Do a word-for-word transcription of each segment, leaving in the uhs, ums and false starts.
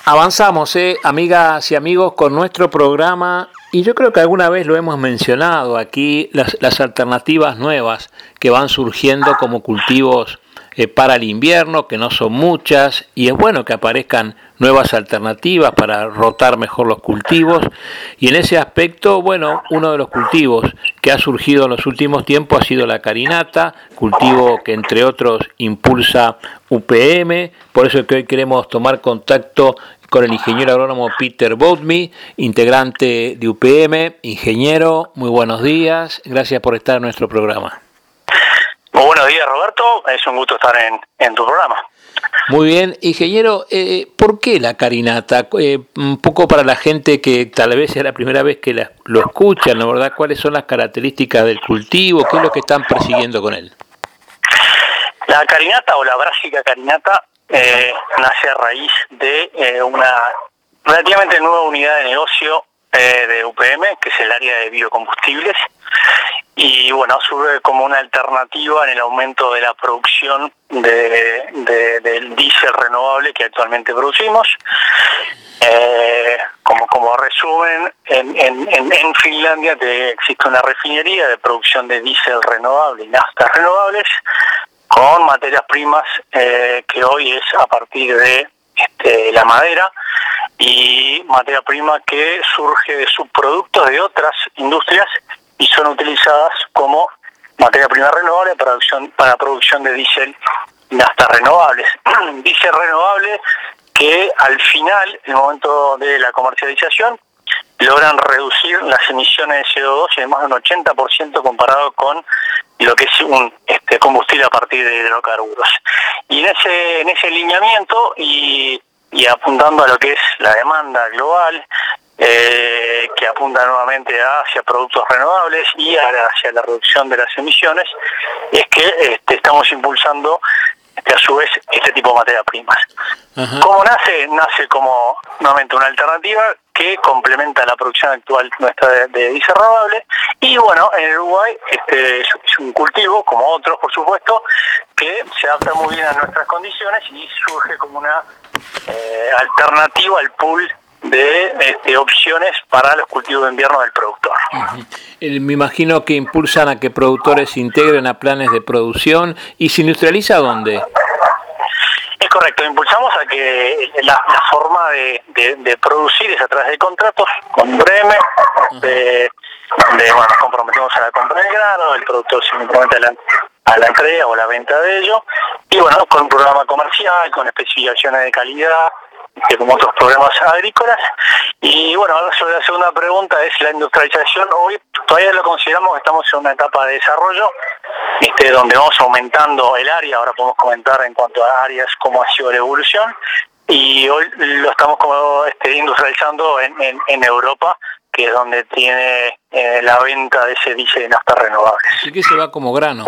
Avanzamos, eh, amigas y amigos, con nuestro programa, y yo creo que alguna vez lo hemos mencionado aquí, las, las alternativas nuevas que van surgiendo como cultivos eh, para el invierno, que no son muchas, y es bueno que aparezcan nuevas alternativas para rotar mejor los cultivos, y en ese aspecto, bueno, uno de los cultivos que ha surgido en los últimos tiempos ha sido la carinata, cultivo que entre otros impulsa U P M, por eso es que hoy queremos tomar contacto con el ingeniero agrónomo Peter Boutmy, integrante de U P M. Ingeniero, muy buenos días, gracias por estar en nuestro programa. Muy buenos días, Roberto, es un gusto estar en, en tu programa. Muy bien, ingeniero, eh, ¿por qué la carinata? Eh, un poco para la gente que tal vez es la primera vez que la, lo escuchan, ¿no, verdad? ¿Cuáles son las características del cultivo? ¿Qué es lo que están persiguiendo con él? La carinata o la brásica carinata eh, nace a raíz de eh, una relativamente nueva unidad de negocio eh, de U P M, que es el área de biocombustibles, y bueno, surge como una alternativa en el aumento de la producción de, de, del diésel renovable que actualmente producimos. Eh, como, como resumen, en, en, en Finlandia te, existe una refinería de producción de diésel renovable y naftas renovables con materias primas eh, que hoy es a partir de este, la madera y materia prima que surge de subproductos de otras industrias y son utilizadas como materia prima renovable para producción, para producción de diésel y naftas renovables. Diésel renovable que al final, en el momento de la comercialización, logran reducir las emisiones de C O dos en más de un ochenta por ciento comparado con lo que es un este, combustible a partir de hidrocarburos. Y en ese, en ese lineamiento y, y apuntando a lo que es la demanda global, eh, que apunta nuevamente hacia productos renovables y hacia la reducción de las emisiones, es que este, estamos impulsando este, a su vez este tipo de materias primas. Ajá. ¿Cómo nace? Nace como nuevamente una alternativa que complementa la producción actual nuestra de, de diésel renovable y bueno, en Uruguay este es un cultivo, como otros por supuesto, que se adapta muy bien a nuestras condiciones y surge como una eh, alternativa al pool de este, opciones para los cultivos de invierno del productor. Uh-huh. Me imagino que impulsan a que productores se integren a planes de producción. ¿Y se industrializa dónde? Es correcto, impulsamos a que la, la forma de, de, de producir es a través de contratos con U P M, uh-huh. de, de bueno, nos comprometemos a la compra del grano, el productor se compromete a la, a la entrega o la venta de ello, y bueno, con un programa comercial, con especificaciones de calidad, que como otros programas agrícolas. Y bueno, ahora sobre la segunda pregunta es la industrialización. Hoy todavía lo consideramos que estamos en una etapa de desarrollo este, donde vamos aumentando el área. Ahora podemos comentar en cuanto a áreas cómo ha sido la evolución y hoy lo estamos como este, industrializando en, en, en Europa, que es donde tiene eh, la venta de ese diésel de naftas renovables. Así que se va como grano.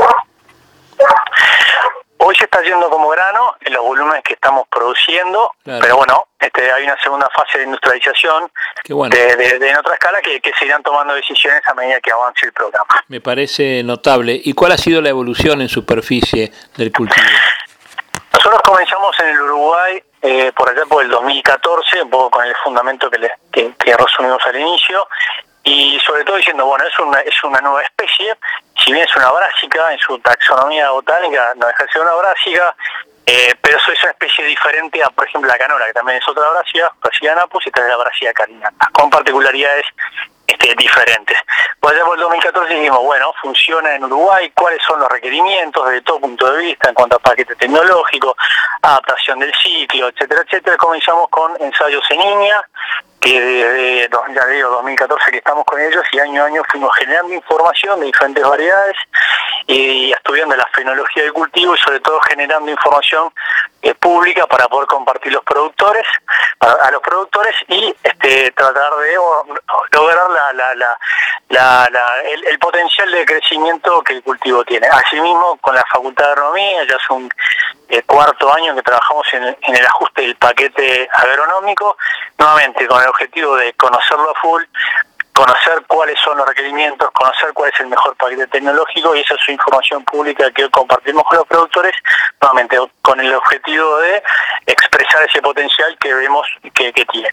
Hoy se está yendo como grano en los volúmenes que estamos produciendo, claro. Pero bueno, este, hay una segunda fase de industrialización bueno. de, de, de en otra escala que, que se irán tomando decisiones a medida que avance el programa. Me parece notable. ¿Y cuál ha sido la evolución en superficie del cultivo? Nosotros comenzamos en el Uruguay eh, por allá por el dos mil catorce, un poco con el fundamento que, le, que, que resumimos al inicio, y sobre todo diciendo, bueno, es una, es una nueva especie, si bien es una brásica, en su taxonomía botánica no deja de ser una brásica, eh, pero eso es una especie diferente a, por ejemplo, la canola, que también es otra brásica, brásica napus, y esta es la brásica carinata, con particularidades este, diferentes. Pues allá por el dos mil catorce dijimos, bueno, funciona en Uruguay, cuáles son los requerimientos desde todo punto de vista en cuanto a paquete tecnológico, adaptación del ciclo, etcétera, etcétera. Comenzamos con ensayos en línea, que desde, ya digo, dos mil catorce que estamos con ellos y año a año fuimos generando información de diferentes variedades y estudiando la fenología del cultivo y sobre todo generando información eh, pública para poder compartir los productores, para, a los productores y este, tratar de o, lograr la, la, la, la, la, el, el potencial de crecimiento que el cultivo tiene. Asimismo, con la Facultad de Agronomía, ya es un eh, cuarto año que trabajamos en, en el ajuste del paquete agronómico, nuevamente con el objetivo de conocerlo a full, conocer cuáles son los requerimientos, conocer cuál es el mejor paquete tecnológico, y esa es información pública que hoy compartimos con los productores, nuevamente con el objetivo de expresar ese potencial que vemos que, que tiene.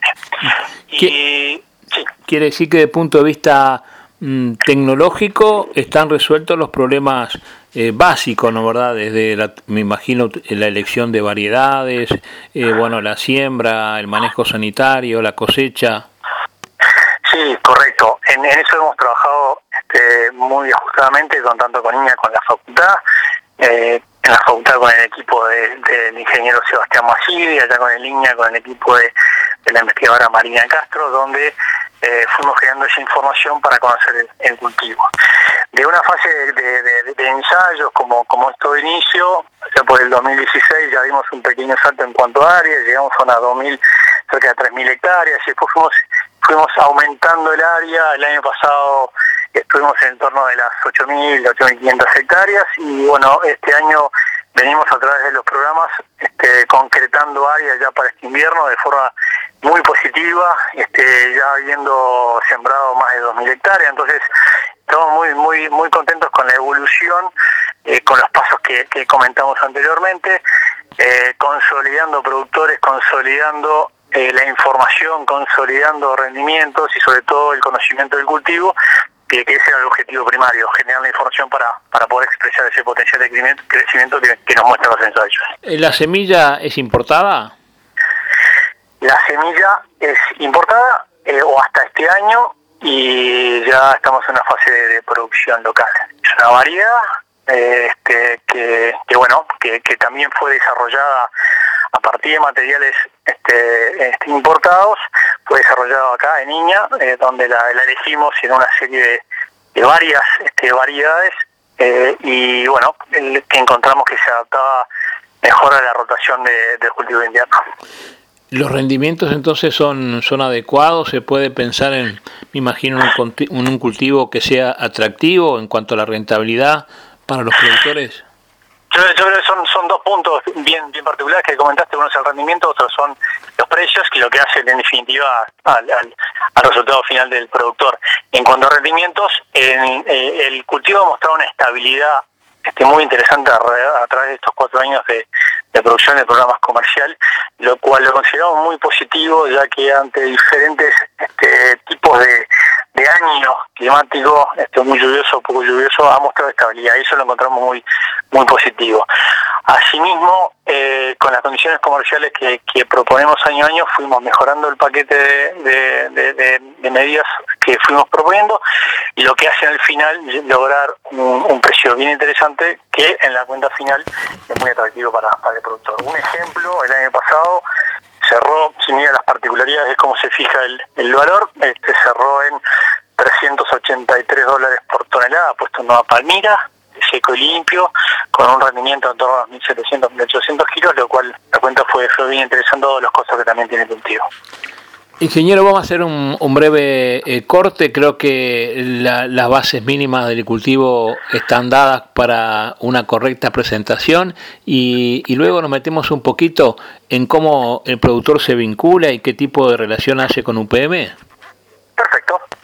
Y, sí. Quiere decir que desde el punto de vista mm, tecnológico están resueltos los problemas eh, básicos, ¿no, verdad? Desde, la, me imagino, la elección de variedades, eh, bueno, la siembra, el manejo sanitario, la cosecha. Sí, correcto. En, en eso hemos trabajado este, muy ajustadamente, con tanto con INIA con la facultad, eh, en la facultad con el equipo del de, de ingeniero Sebastián Masidi, allá con el INIA con el equipo de, de la investigadora Marina Castro, donde eh, fuimos generando esa información para conocer el, el cultivo. De una fase de, de, de, de ensayos como, como esto de inicio, ya por el dos mil dieciséis ya dimos un pequeño salto en cuanto a área, llegamos a unas dos mil, cerca de tres mil hectáreas, y después fuimos fuimos aumentando el área. El año pasado estuvimos en torno de las ocho mil, ocho mil quinientas hectáreas, y bueno, este año venimos a través de los programas este, concretando áreas ya para este invierno de forma muy positiva, este, ya habiendo sembrado más de dos mil hectáreas, entonces estamos muy muy muy contentos con la evolución, eh, con los pasos que, que comentamos anteriormente, eh, consolidando productores, consolidando Eh, la información, consolidando rendimientos y sobre todo el conocimiento del cultivo, que, que ese era el objetivo primario, generar la información para, para poder expresar ese potencial de crecimiento, crecimiento que, que nos muestran los ensayos. ¿La semilla es importada? La semilla es importada eh, o hasta este año, y ya estamos en una fase de, de producción local. Es una variedad eh, este, que, que bueno, que, que también fue desarrollada a partir de materiales este, este, importados, fue desarrollado acá en INIA, eh, donde la, la elegimos en una serie de, de varias este, variedades, eh, y bueno, el, que encontramos que se adaptaba mejor a la rotación de, del cultivo de invierno. ¿Los rendimientos entonces son, son adecuados? ¿Se puede pensar en, me imagino, en un, en un cultivo que sea atractivo en cuanto a la rentabilidad para los productores? Yo, yo creo que son, son dos puntos bien bien particulares que comentaste. Uno es el rendimiento, otro son los precios, que lo que hacen en definitiva al, al, al resultado final del productor. En cuanto a rendimientos, en, eh, el cultivo ha mostrado una estabilidad este, muy interesante a, a través de estos cuatro años de, de producción de programas comercial, lo cual lo consideramos muy positivo, ya que ante diferentes este, tipos de, de años climáticos, este, muy lluvioso o poco lluvioso, ha mostrado estabilidad, y eso lo encontramos muy muy positivo. Asimismo, eh, con las condiciones comerciales que, que proponemos año a año, fuimos mejorando el paquete de, de, de, de, de medidas que fuimos proponiendo, y lo que hace al final lograr un, un precio bien interesante que en la cuenta final es muy atractivo para, para el productor. Un ejemplo, el año pasado cerró, sin ir a las particularidades de cómo se fija el, el valor, este cerró en trescientos ochenta y tres dólares por tonelada, puesto en Nueva Palmira, seco y limpio, con un rendimiento en torno a los mil setecientos, mil ochocientos kilos, lo cual la cuenta fue, fue bien interesante, todos los costos que también tiene el cultivo. Ingeniero, vamos a hacer un, un breve eh, corte. Creo que la, las bases mínimas del cultivo están dadas para una correcta presentación, y, y luego nos metemos un poquito en cómo el productor se vincula y qué tipo de relación hace con U P M. Perfecto.